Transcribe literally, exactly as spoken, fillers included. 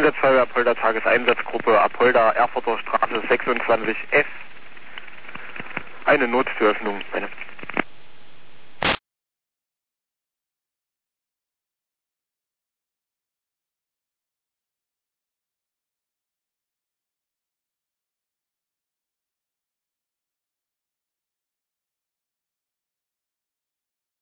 Einsatzfeuerwehr Apolda Tageseinsatzgruppe Apolda Erfurter Straße sechsundzwanzig F. Eine Nottüröffnung, meine.